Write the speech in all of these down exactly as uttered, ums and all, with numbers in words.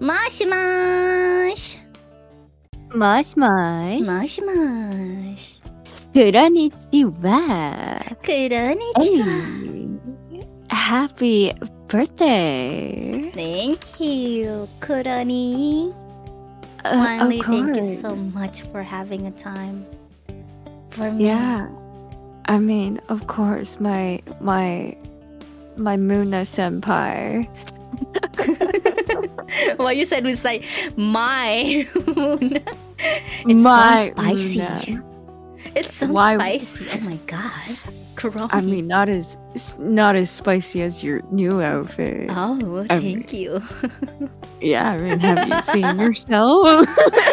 Mosh mosh. Mosh mosh. Mosh mosh. Konnichiwa. Konnichiwa. Hey. Happy birthday. Thank you, Kurani. Uh, Finally, of thank you course. so much for having a time for me. Yeah. I mean, of course, my my my Muna senpai. What you said was like my moon. It's My so spicy. Muna. It's so Why- spicy. Oh my god. Kurani. I mean, not as not as spicy as your new outfit. Oh, I thank you. Yeah, I mean, have you seen yourself?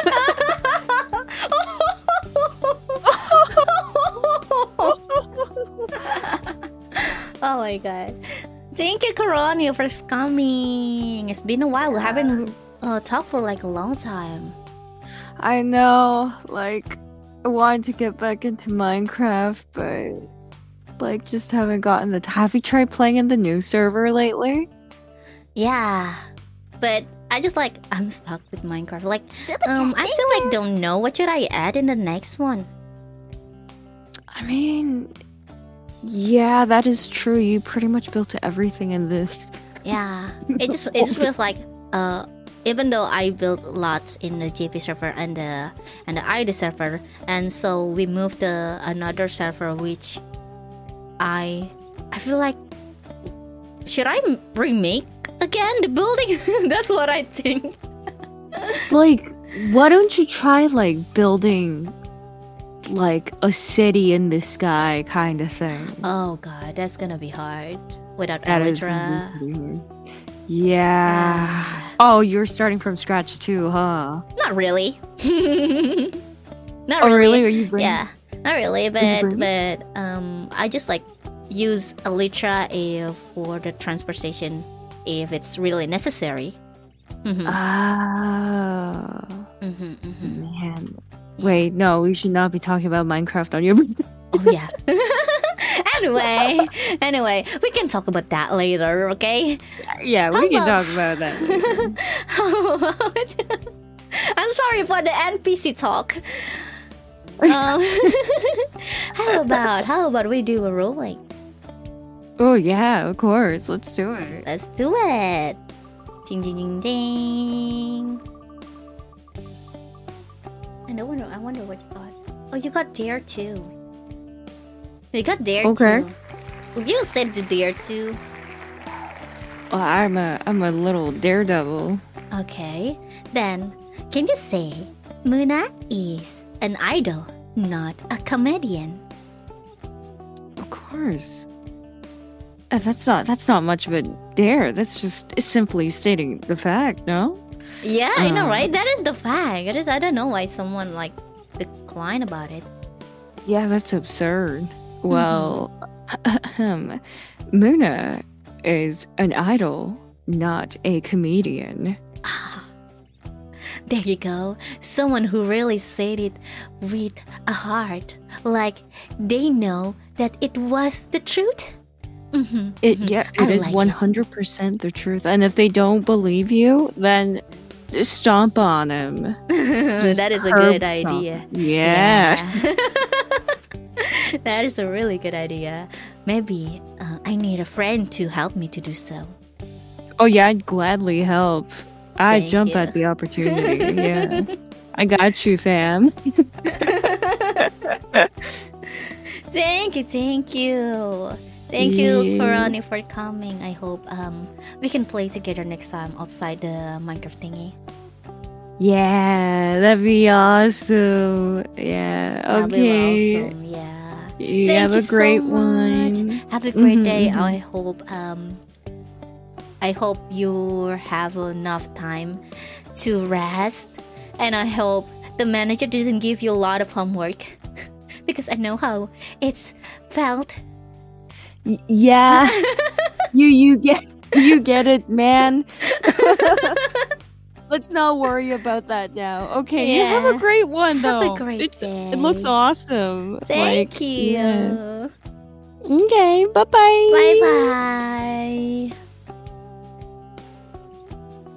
Oh my god. Thank you, Corona, for coming. It's been a while. We haven't uh, talked for like a long time. I know, like, I wanted to get back into Minecraft, but like, just haven't gotten the. Have you tried playing in the new server lately? Yeah. But I just like, I'm stuck with Minecraft. Like, um, I still like don't know. What should I add in the next one? I mean, yeah, that is true. You pretty much built everything in this. Yeah. It just, it just feels like, uh, even though I built lots in the J P server and the and the I D server, and so we moved to another server, which I I feel like should I m- remake again the building? That's what I think. Like, why don't you try like building like a city in the sky kind of thing? Oh god, that's gonna be hard without That is Elytra. really- Yeah. Oh, you're starting from scratch too, huh? Not really. Not Oh, really. really? Are you bringing? Yeah, not really, but bring but um, I just like use Elytra if for the transportation if it's really necessary. Mhm. Ah, Mhm, mhm. man. Wait, no, we should not be talking about Minecraft on your. Oh yeah. Anyway, anyway, we can talk about that later, okay? Yeah, How we can about- talk about that. Later. How about? I'm sorry for the N P C talk. Um, how about how about we do a rolling? Oh yeah, of course. Let's do it. Let's do it. Ding ding ding ding. And I wonder, I wonder what you got. Oh, you got Dare too. You got Dare Okay. too. You said you Dare too. Well, I'm a I'm a little daredevil. Okay. Then, can you say Muna is an idol, not a comedian? Of course. Uh, that's not that's not much of a dare. That's just simply stating the fact. No. Yeah, I know, Uh. right? That is the fact. It is. I don't know why someone like decline about it. Yeah, that's absurd. Well, Muna is an idol, not a comedian. Ah, there you go. Someone who really said it with a heart, like they know that it was the truth. Mm-hmm. It yeah, I it is like it. one hundred percent the truth. And if they don't believe you, then stomp on them. Just That is a curb good stomp. idea. Yeah. Yeah. That is a really good idea. Maybe uh, I need a friend to help me to do so. Oh yeah, I'd gladly help. I Thank jump you. at the opportunity. Yeah. I got you, fam. Thank you, thank you. Thank you, Yeah. Korani, for coming. I hope um we can play together next time outside the Minecraft thingy. Yeah, that'd be awesome. Yeah. That'll be Okay. awesome, yeah. You Thank have you a great so much. one. Have a great Mhm, day. mhm. I hope um I hope you have enough time to rest, and I hope the manager didn't give you a lot of homework because I know how it's felt. Y- yeah. you you get you get it, man. Let's not worry about that now. Okay, you have a Yeah. great one Have a though. great it's day. it looks awesome. Thank Like, you. yeah. Okay, bye bye. Bye bye.